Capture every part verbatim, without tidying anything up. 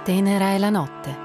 Tenera è la notte.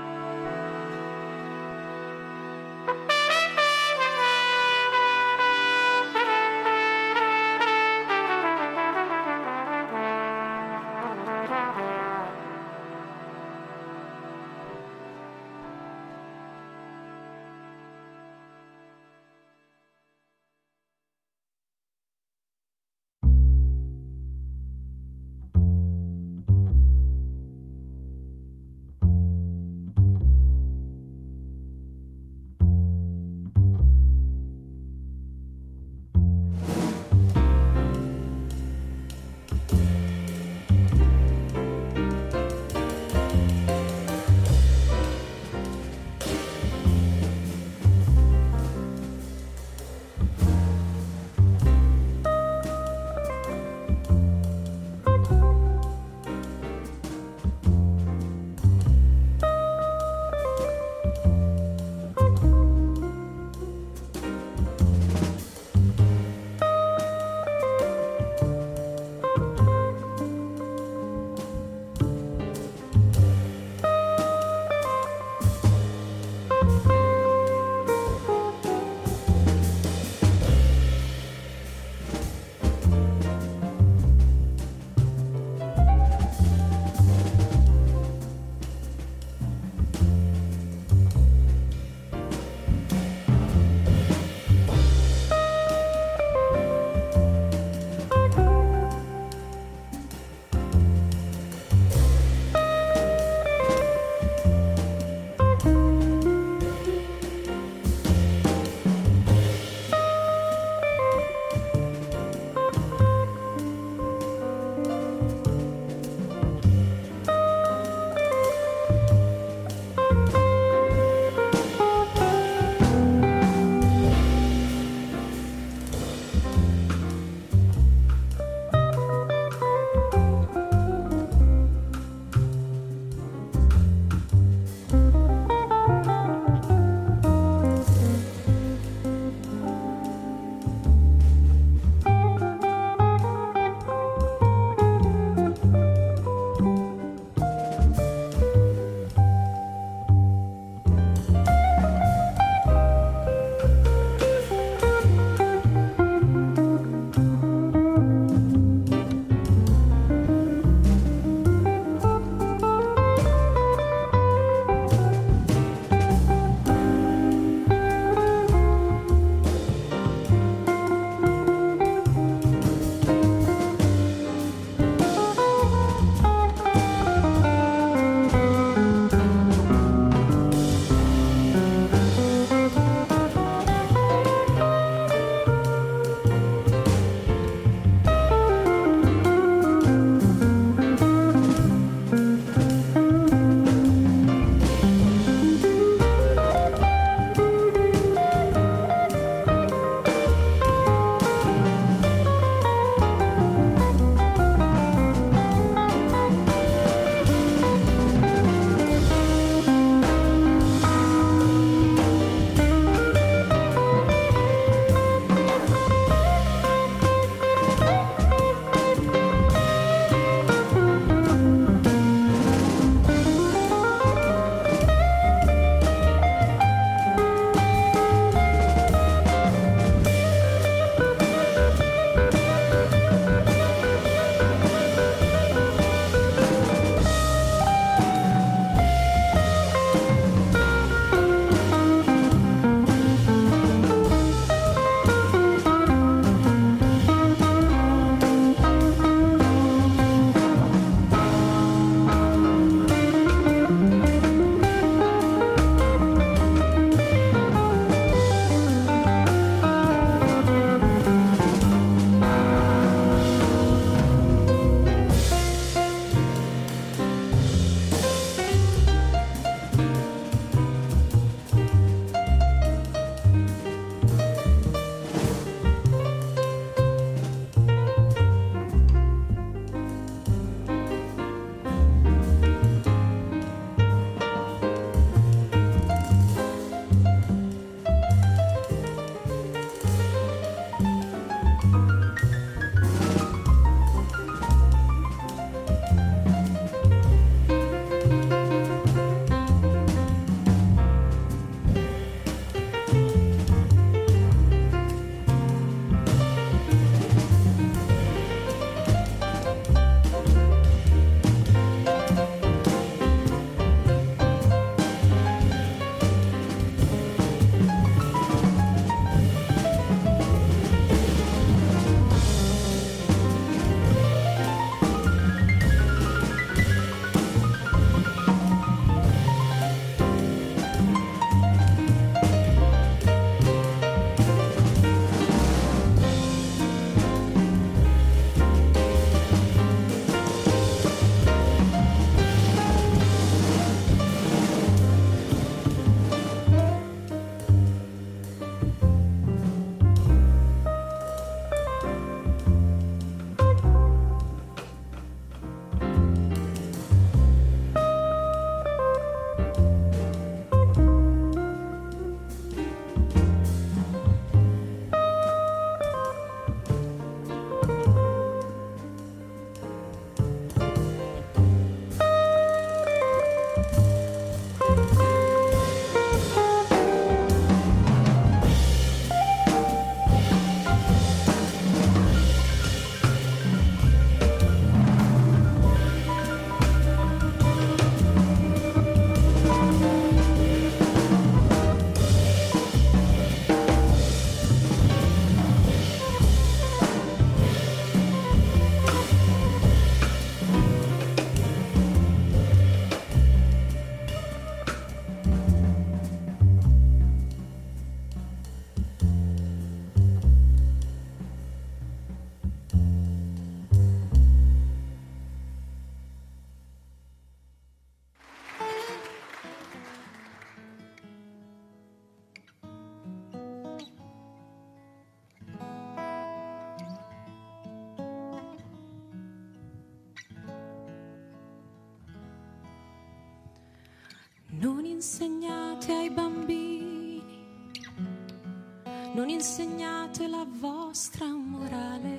insegnate ai bambini, non insegnate la vostra morale.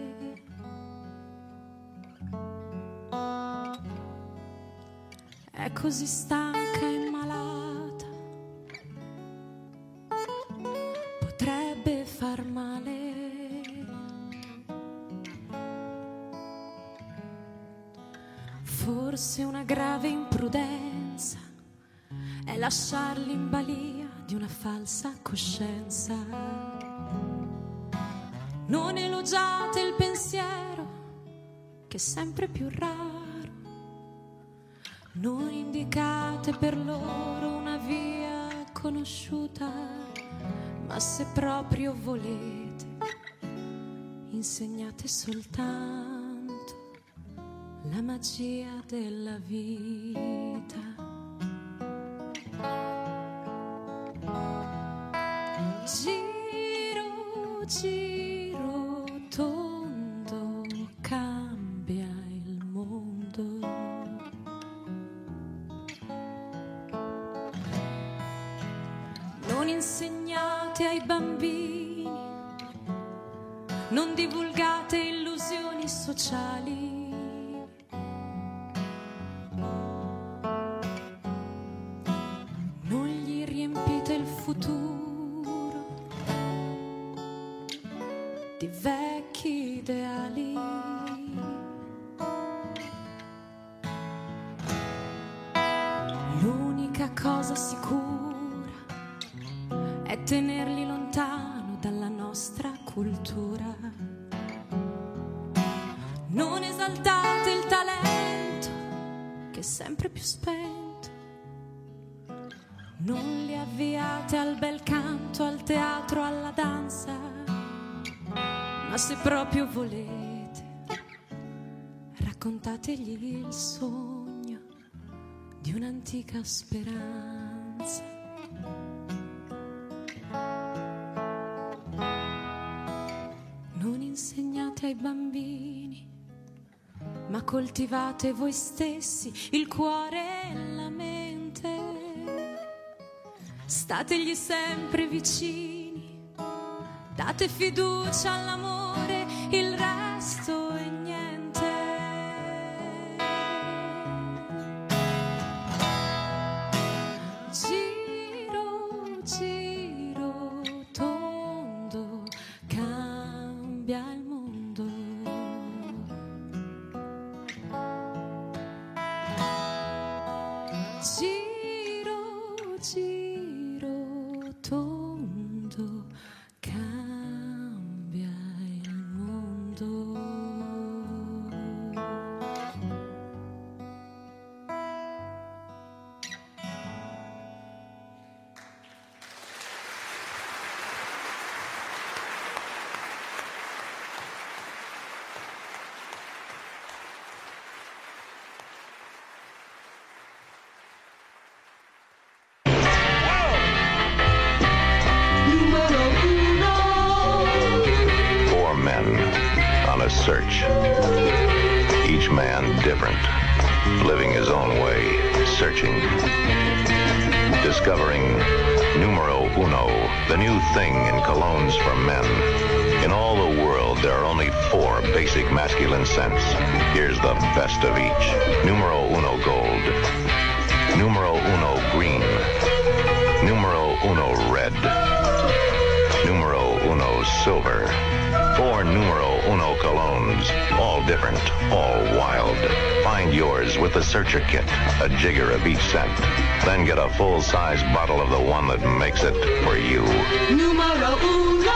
È così stanca e malata, potrebbe far male. Forse una grave imprudenza è lasciarli in balia di una falsa coscienza. Non elogiate il pensiero, che è sempre più raro. Non indicate per loro una via conosciuta, ma se proprio volete, insegnate soltanto la magia della vita. Giro, giro tondo, cambia il mondo. Non insegnate ai bambini, non divulgate illusioni sociali. Non gli riempite il futuro di vecchi ideali. L'unica cosa sicura è tenerli lontano dalla nostra cultura. Non esaltate il talento, che è sempre più spento. Non li avviate al bel canto, al teatro, alla danza. Ma se proprio volete, raccontategli il sogno di un'antica speranza. Non insegnate ai bambini, ma coltivate voi stessi il cuore e la mente. Stategli sempre vicini, date fiducia all'amore, il resto è niente. Giro, giro tondo, cambia il mondo. Giro, giro tondo, cambia il mondo. Four men on a search, each man different, living his own way, searching, discovering numero uno, the new thing in colognes for men. In all the world, there are only four basic masculine scents. Here's the best of each. Numero uno gold, numero uno green, numero uno red, numero uno silver. Four numero uno colognes, all different, all wild. Find yours with the Searcher Kit, a jigger of each scent. Then get a full-size bottle of the one that makes it for you. Numero uno.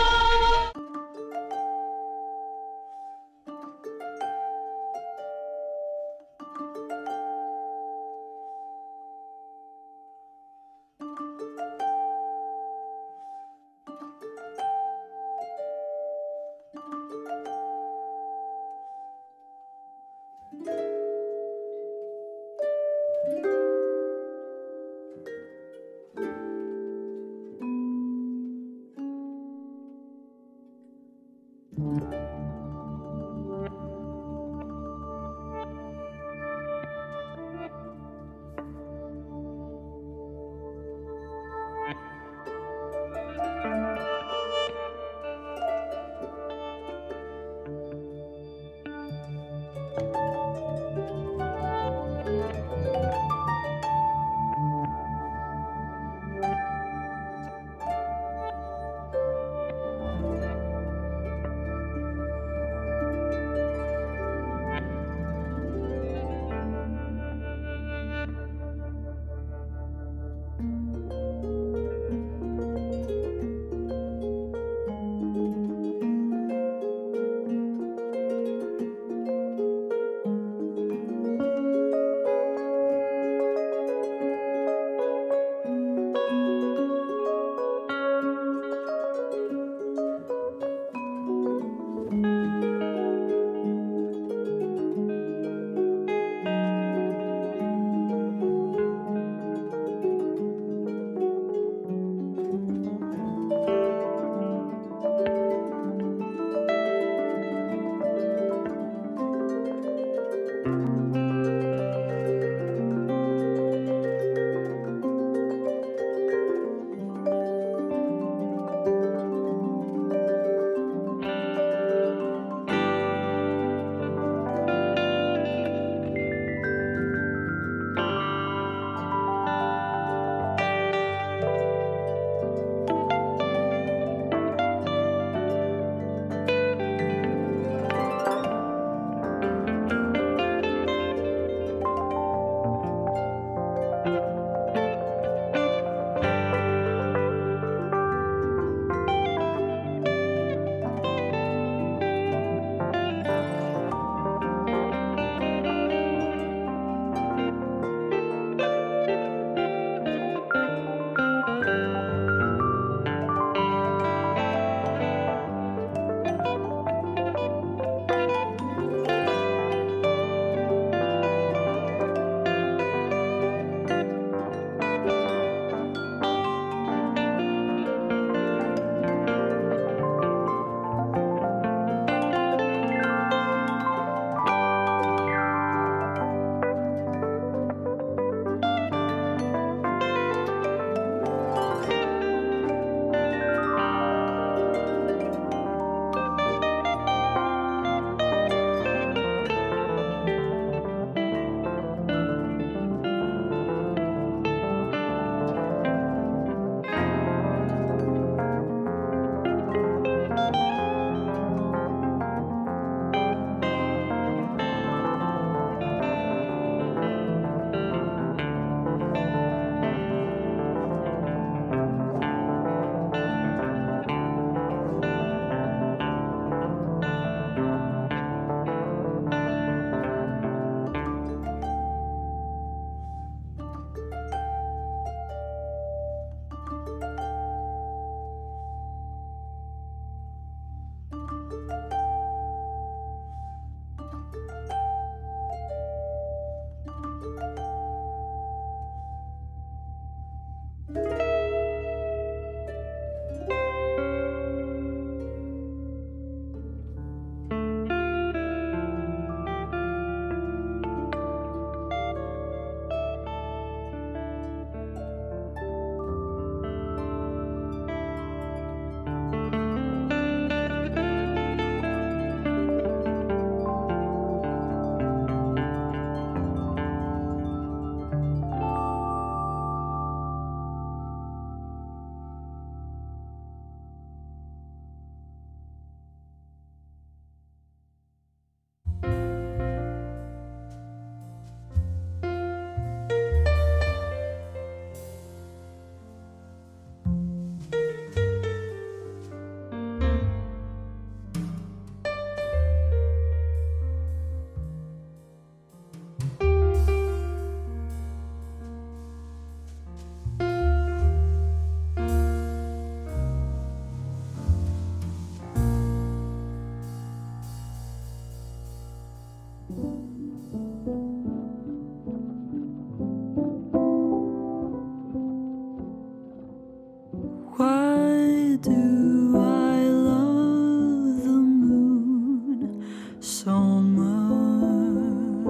Why do I love the moon so much?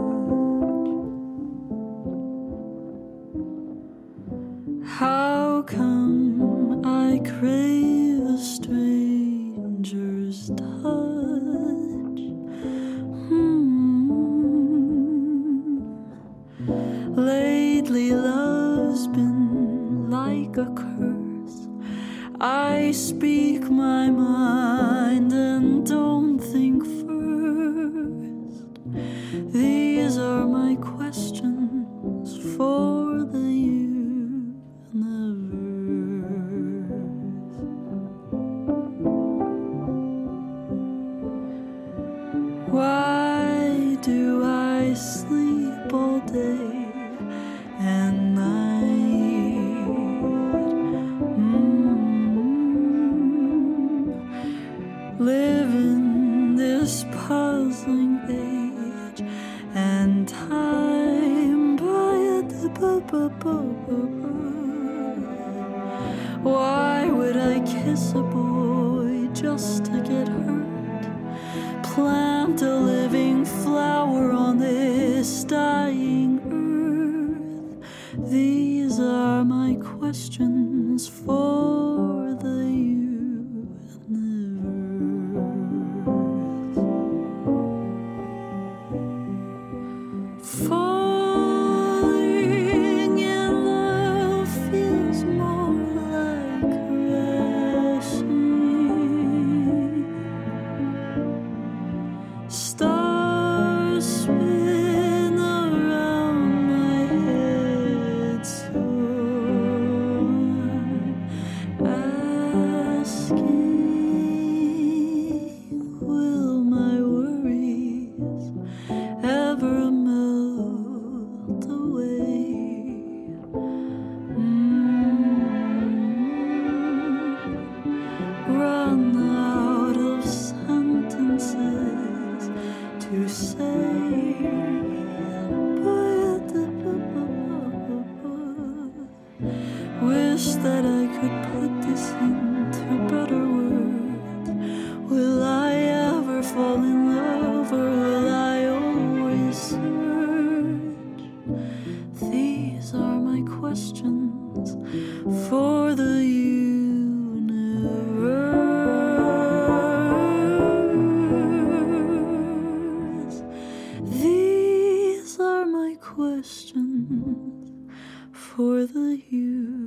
How come I crave a stranger's touch? Hmm. Lately love's been like a curse. I speak my mind and don't think first. These are my questions for the universe. Why do I sleep all day and night? Live in this puzzling age and time by it. Why would I kiss a boy just to get hurt? Plant a living flower on this dying earth. These are my questions for the universe. Falling in love feels more like crashing. Stars spin around my head, so I'm asking, will my worries ever melt away? Mm. Run out of sentences to say, wish that I could put this into better words. Will I ever fall in love, or will I always search? These are my questions for the universe. These are my questions for the universe.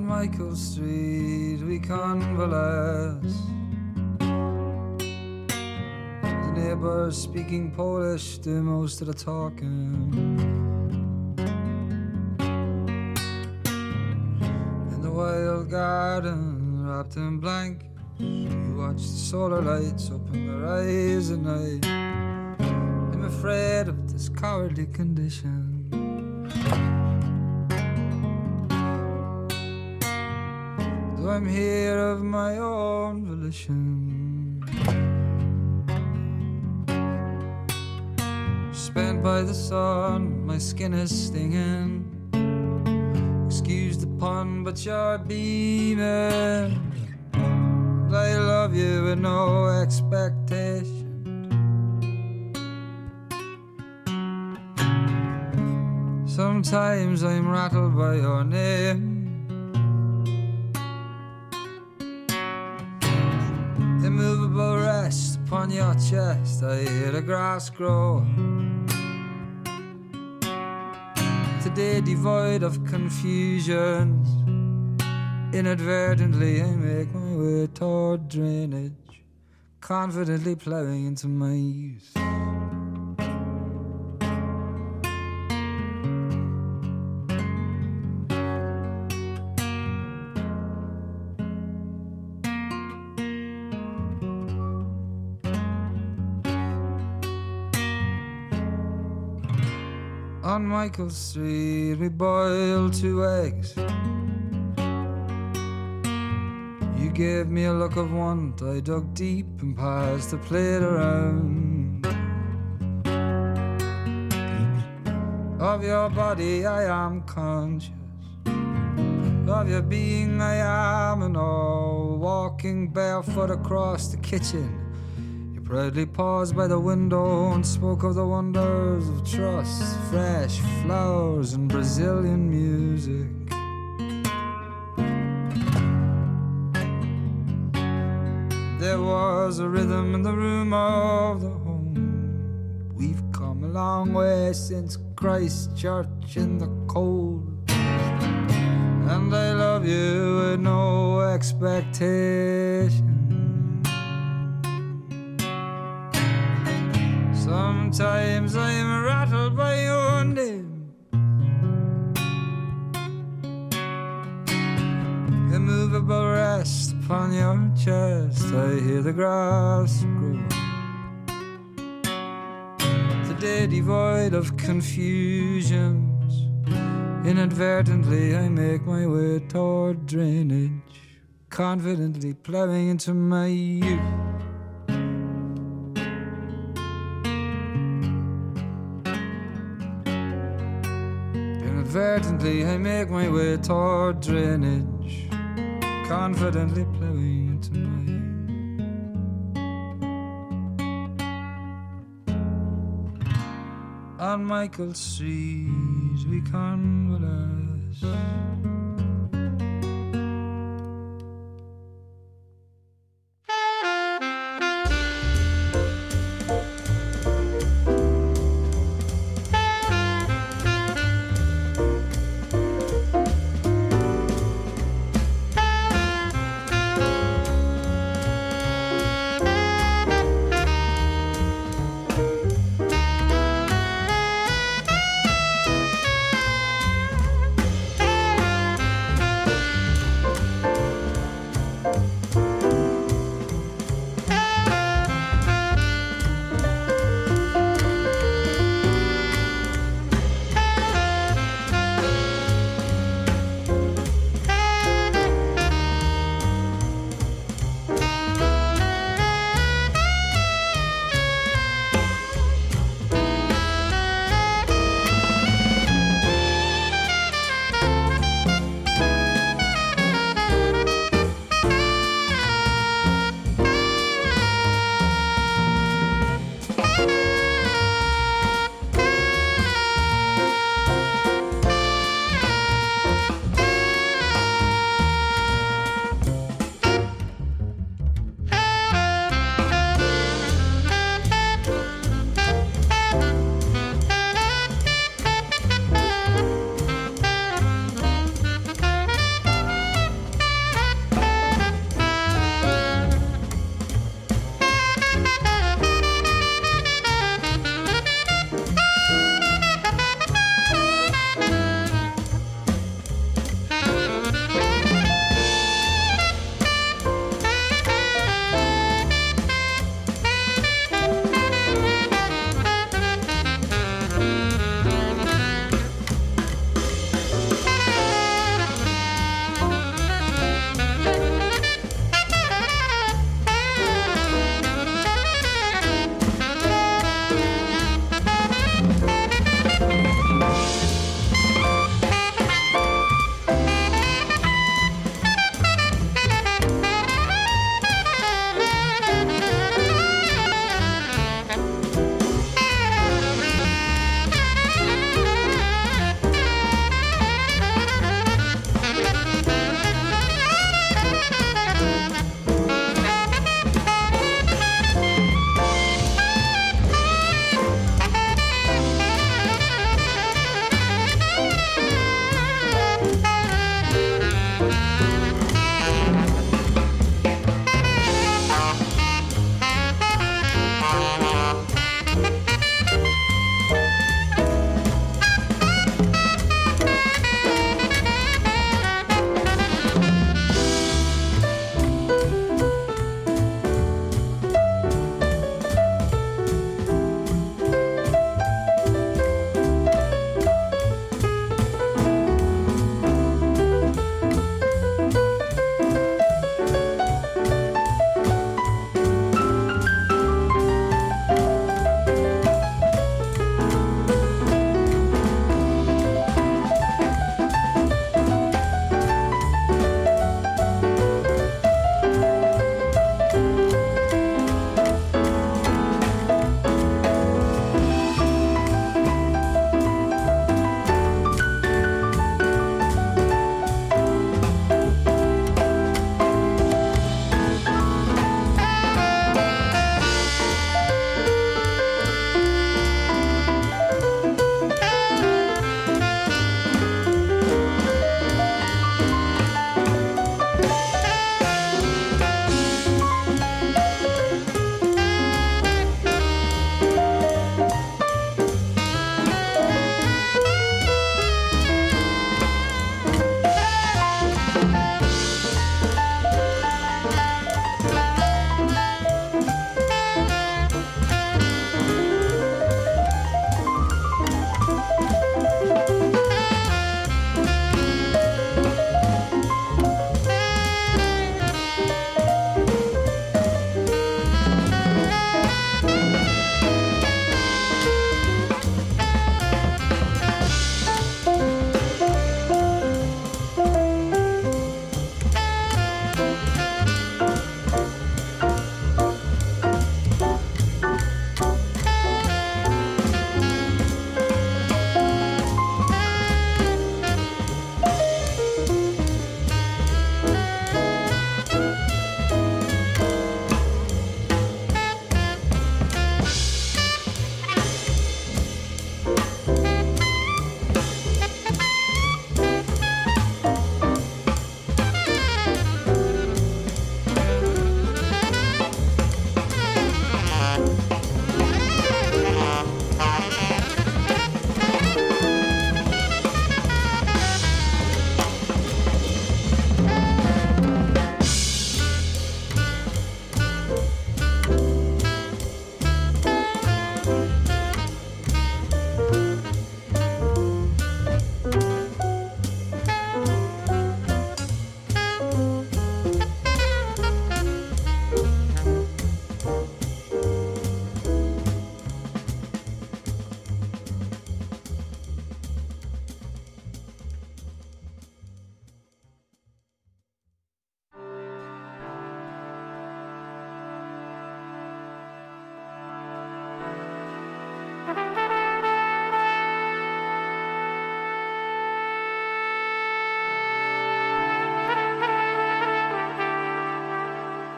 Michael Street we convalesce. The neighbors speaking Polish do most of the talking. In the wild garden, wrapped in blankets, we watch the solar lights open their eyes at night. I'm afraid of this cowardly condition. Though I'm here of my own volition, spent by the sun, my skin is stinging. Excuse the pun, but you're beaming. I love you with no expectation. Sometimes I'm rattled by your name. Immovable rest upon your chest, I hear the grass grow. Today devoid of confusions, inadvertently I make my way toward drainage, confidently plowing into my youth. On Michael Street we boiled two eggs. You gave me a look of want, I dug deep and passed the plate around. Of your body I am conscious, of your being I am and all. Walking barefoot across the kitchen, proudly paused by the window and spoke of the wonders of trust, fresh flowers and Brazilian music. There was a rhythm in the room of the home. We've come a long way since Christchurch in the cold, and I love you with no expectation. Sometimes I am rattled by your name. Immovable rest upon your chest, I hear the grass grow. Today devoid of confusions, inadvertently I make my way toward drainage, confidently plowing into my youth. Inadvertently I make my way toward drainage, confidently plowing into my youth. On Michael Street we convalesce.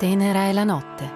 Tenera è la notte.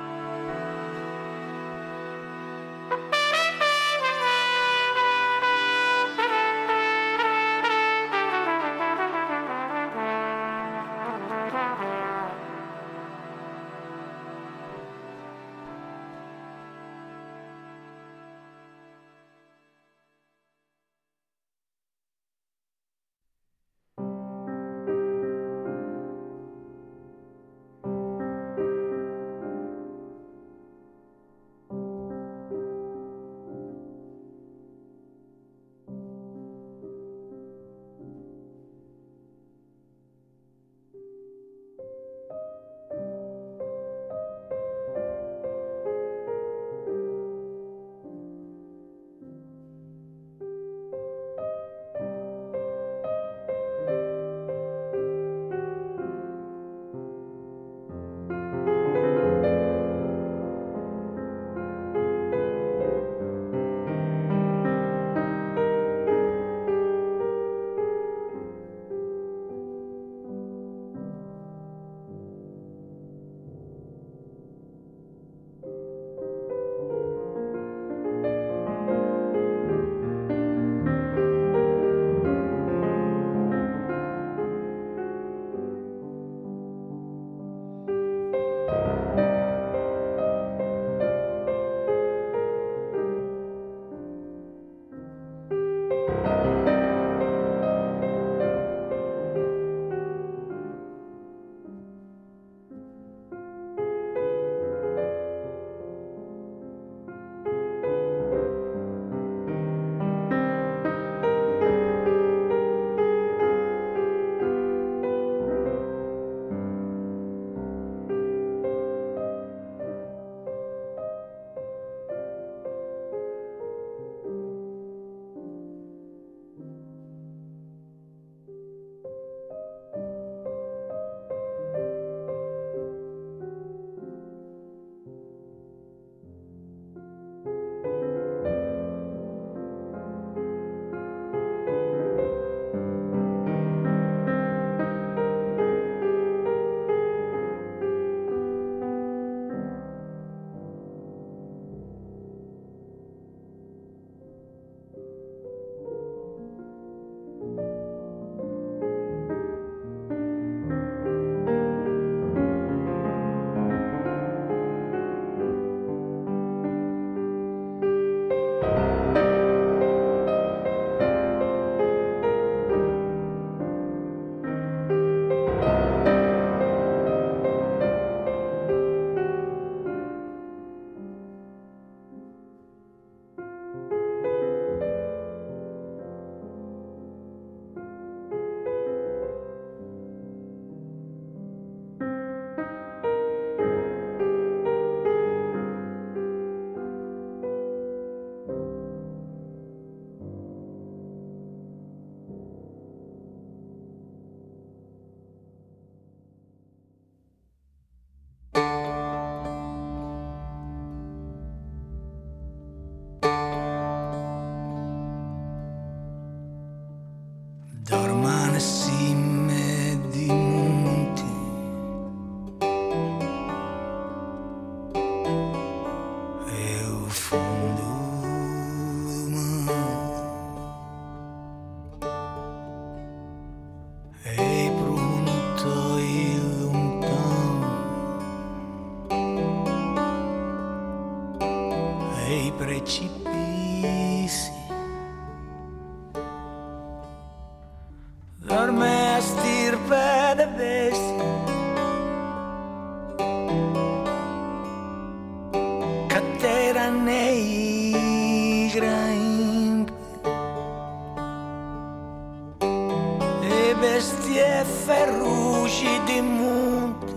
Dormano cime di monti e o fondo do mar e pronto e lontano e precipizi. Dorme a stirpe de bestia catera negra impe e bestie feroci di monte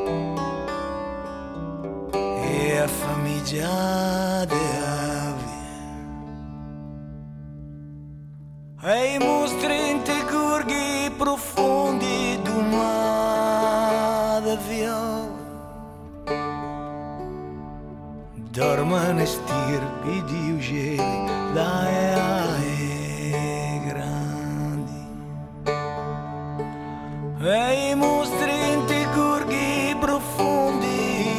e a famiglia de ave e i mostri in te gorghi profondi do mar de viola dormano stirpi di ugeli la è grandi e i mostri in te gorghi profondi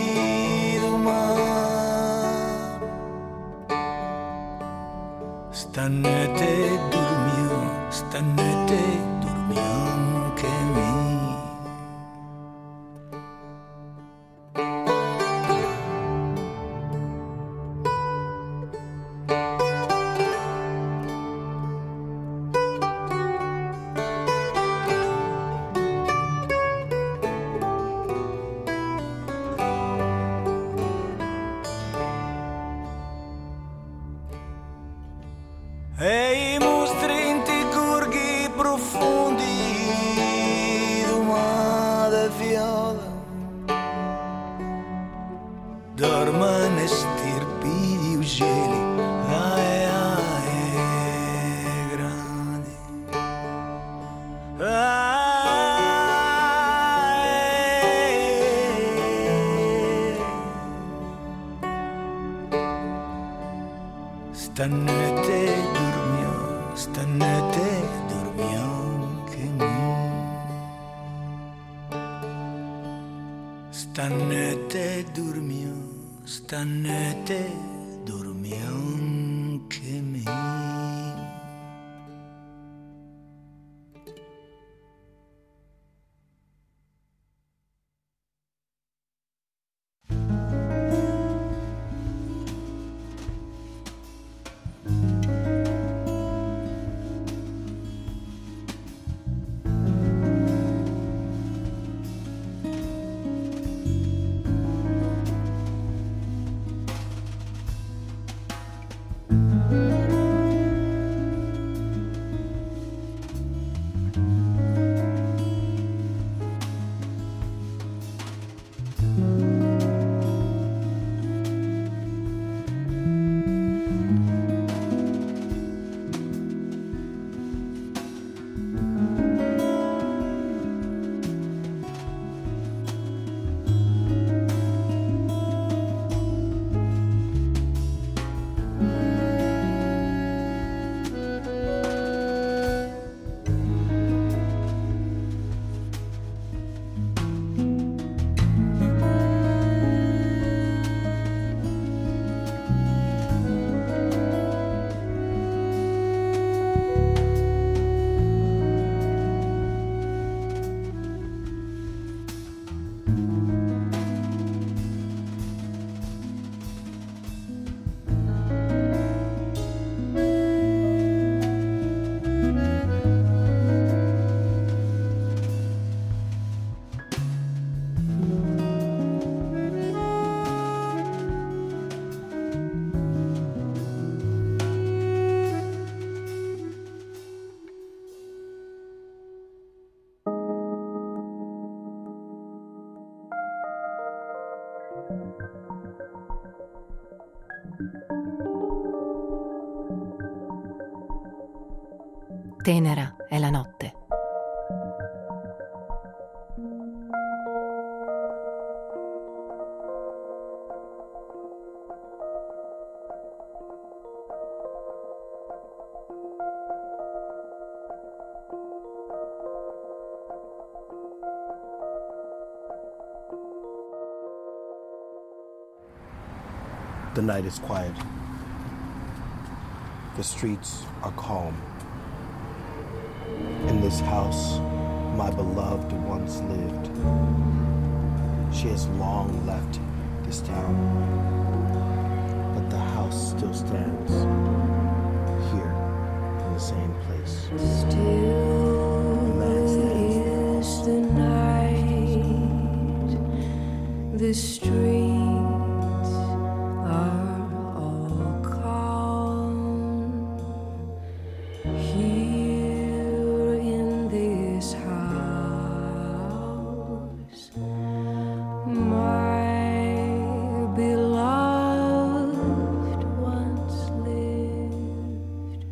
Stanotte dormiamo, stanotte dormiamo anche me. E i mostri in ti gorghi profondi d'umada viola dormono e stirpi di ugelli ai ai grandi stanotte stanotte dormiamo anche me. Stanotte dormiamo, stanotte dormiamo anche me. Tenera è la notte. The night is quiet. The streets are calm. In this house, my beloved once lived. She has long left this town, but the house still stands here in the same place. Still is the night, the streets are all calm. Here in this house, my beloved once lived.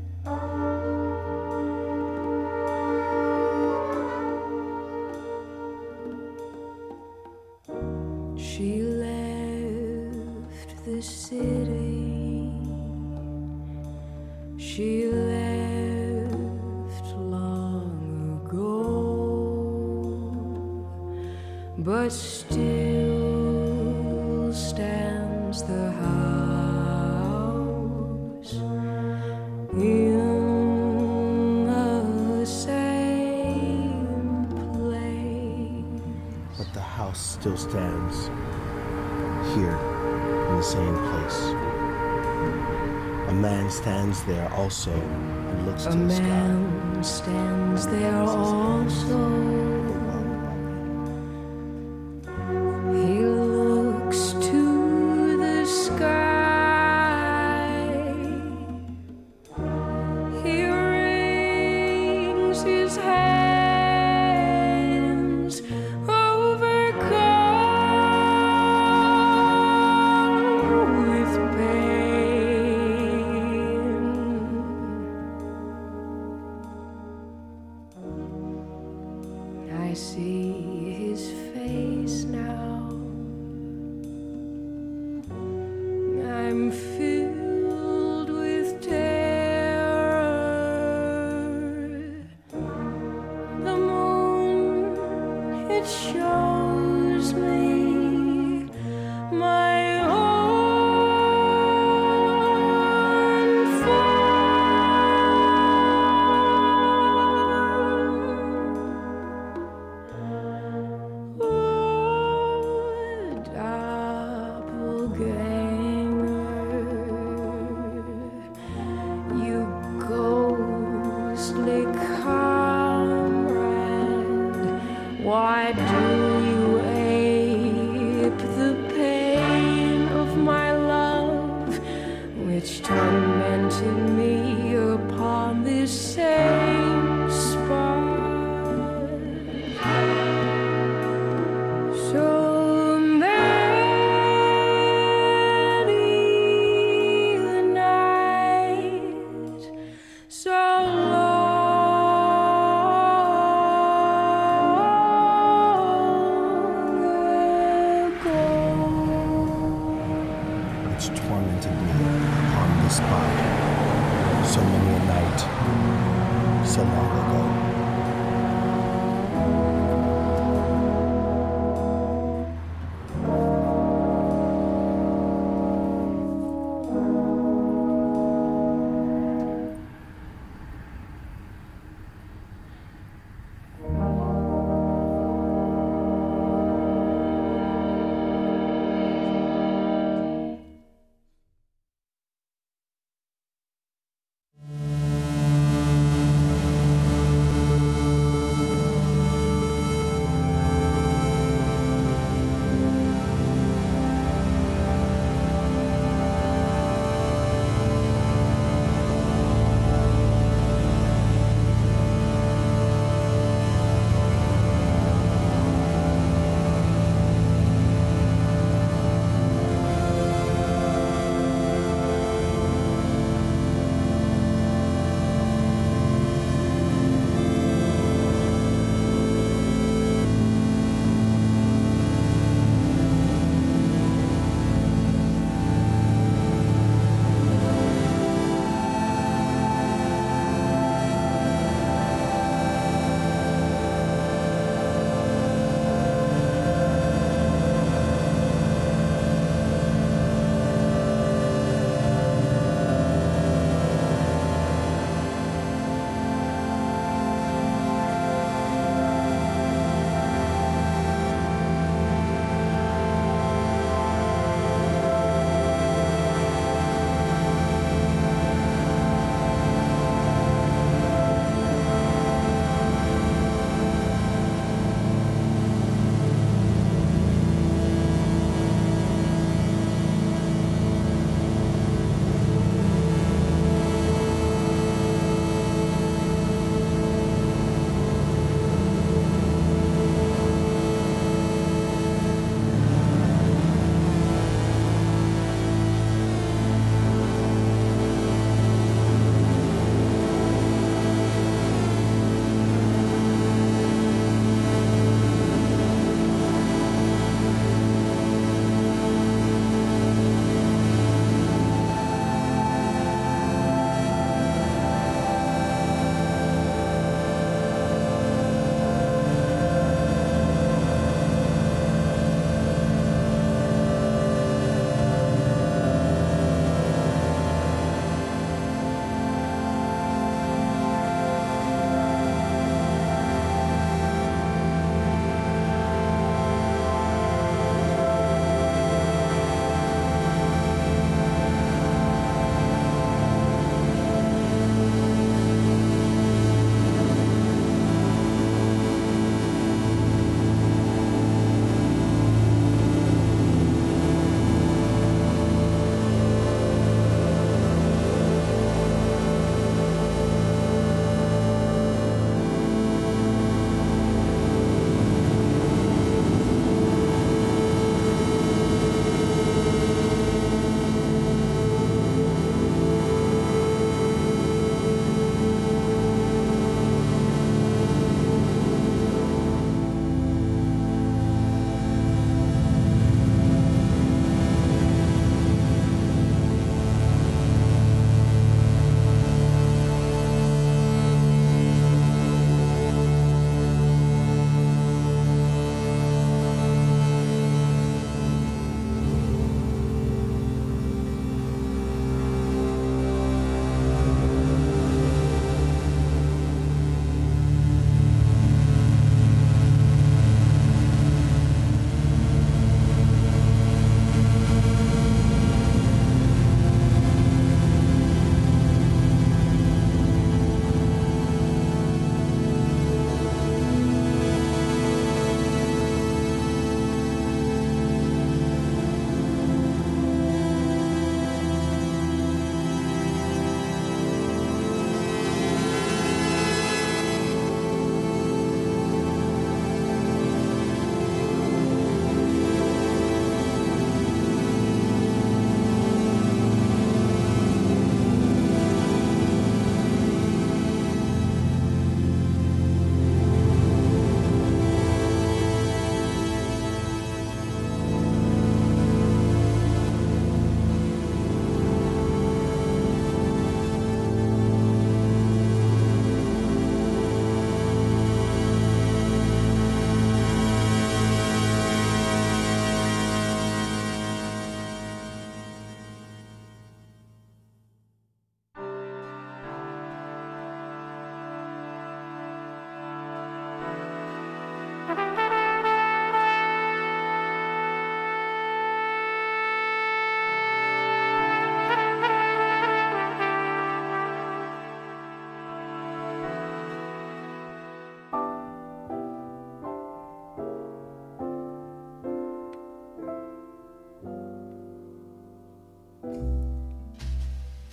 She left the city, she left long ago, but still stands the house. house still stands here in the same place. A man stands there also and looks A to the sky. man stands there also. He looks to the sky. He wrings his hands, overcome with pain. I see his face now. I'm filled with terror. The moon, it shows me my own form. Oh, doppelganger, you ghostly comrade, why do you ape the pain of my love, which tormented me upon this same spot? So many the night, so long ago. Which tormented me upon this spot. So many a night, so long ago.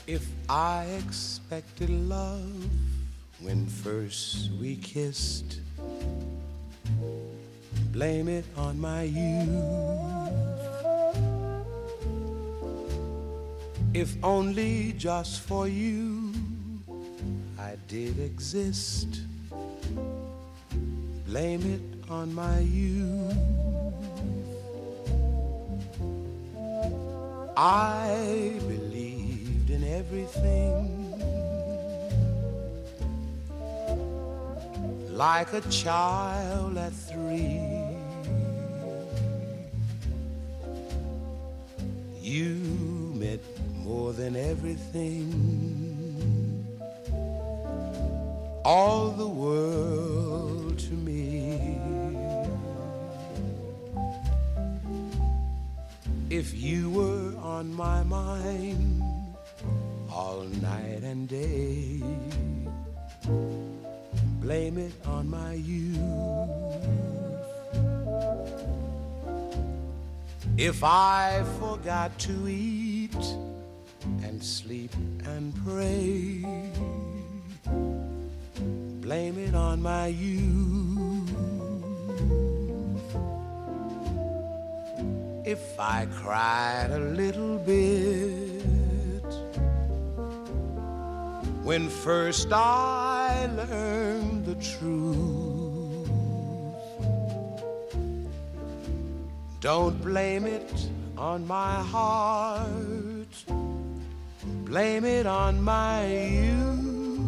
If I expected love when first we kissed, blame it on my youth. If only just for you I did exist, blame it on my youth. I believed in everything like a child at three. You meant more than everything, all the world to me. If you were on my mind all night and day, blame it on my youth. If I forgot to eat and sleep and pray, blame it on my youth. If I cried a little bit when first I learned the truth, don't blame it on my heart, blame it on my youth.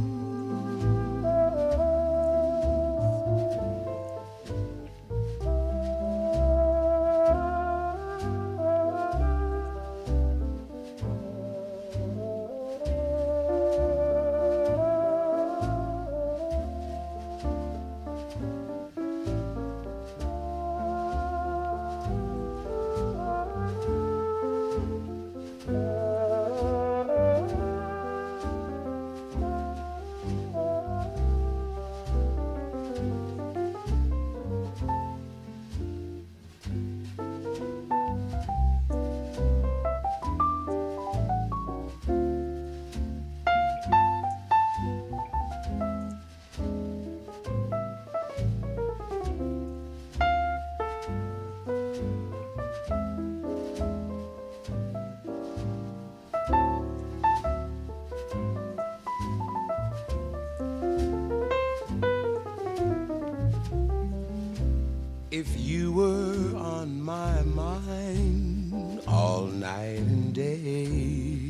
If you were on my mind all night and day,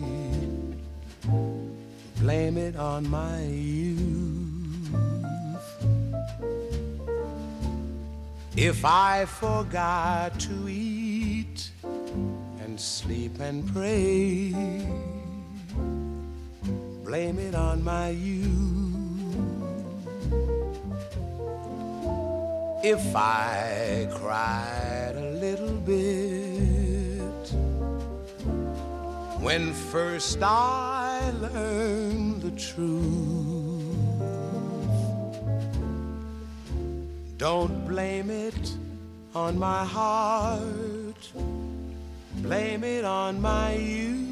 blame it on my youth. If I forgot to eat and sleep and pray, blame it on my youth. If I cried a little bit when first I learned the truth, don't blame it on my heart, blame it on my youth.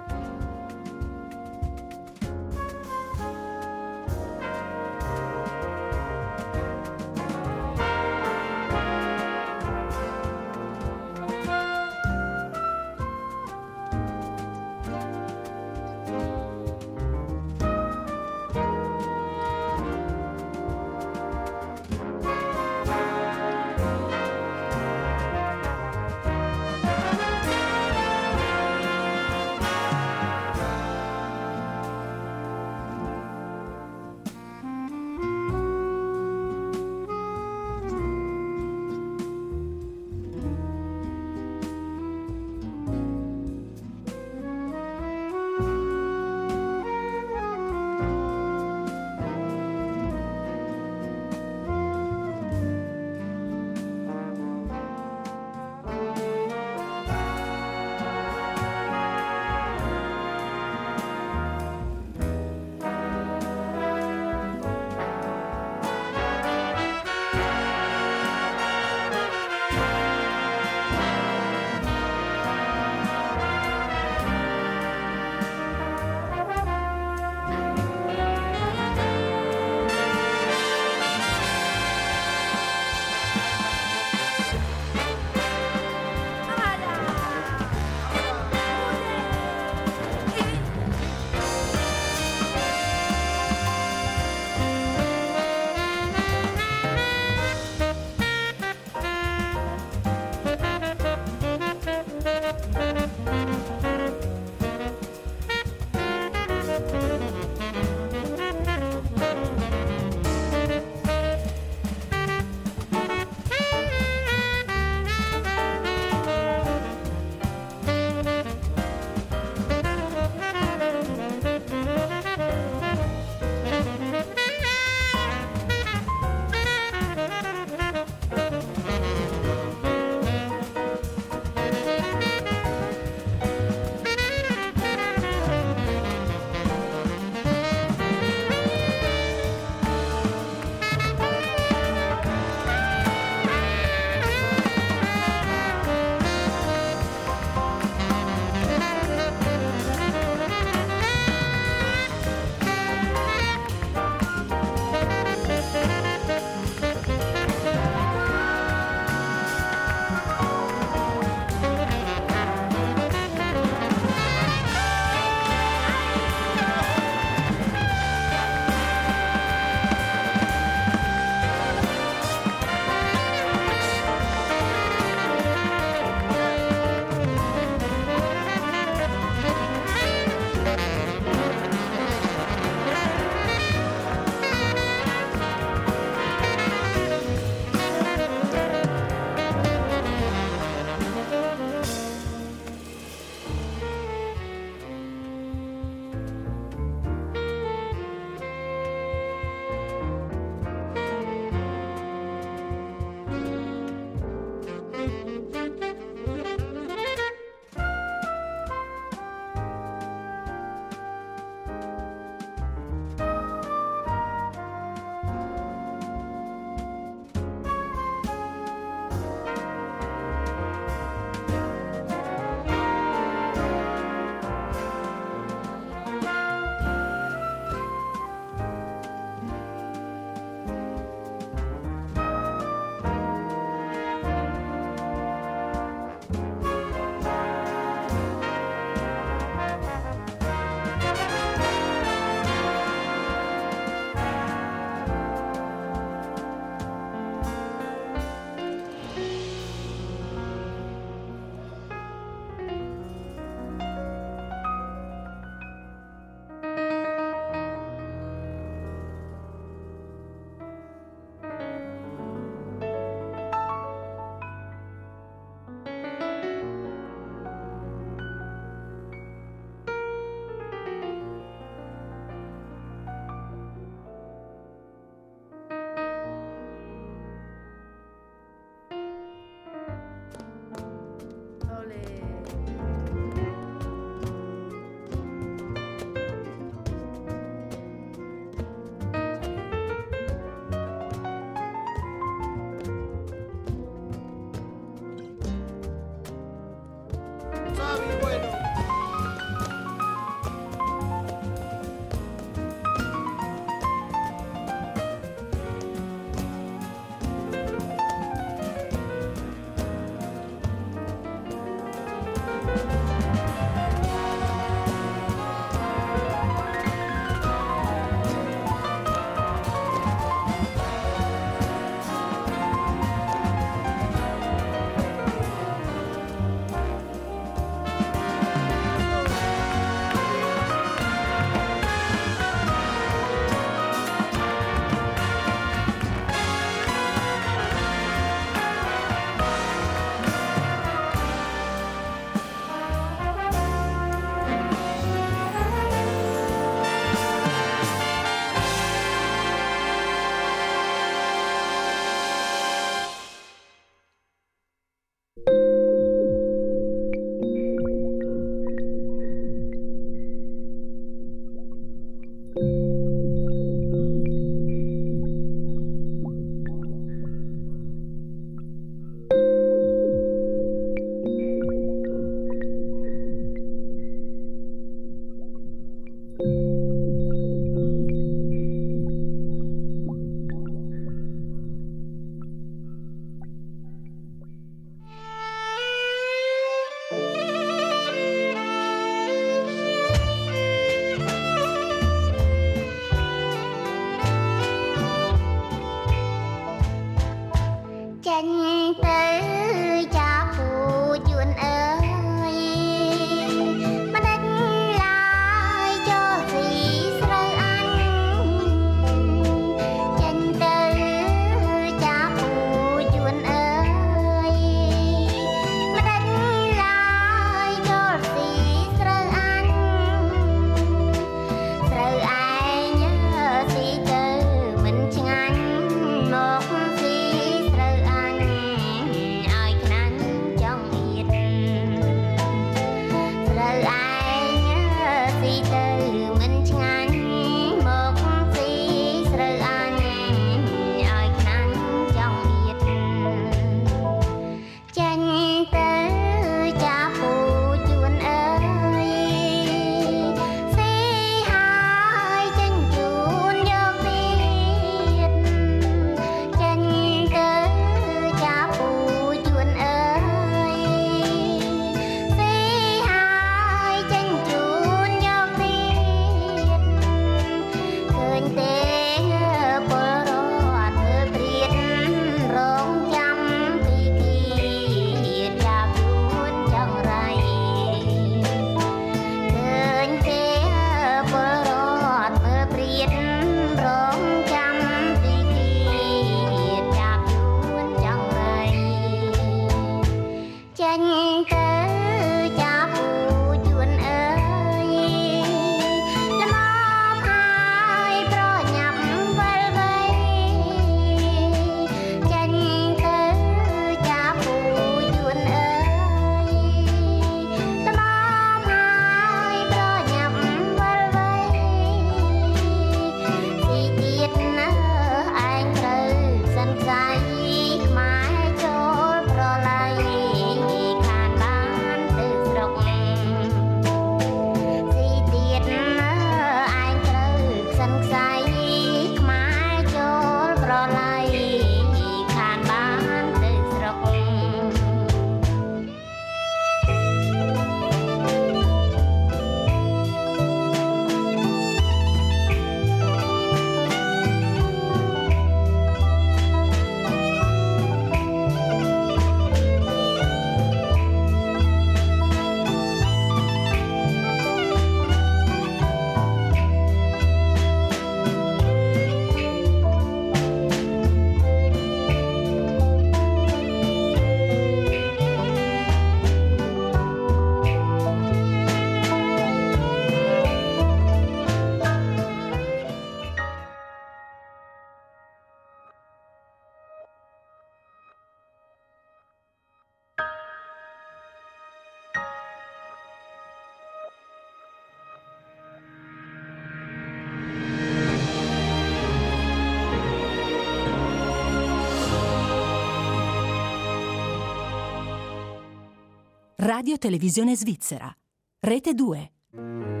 Radio Televisione Svizzera, Rete due.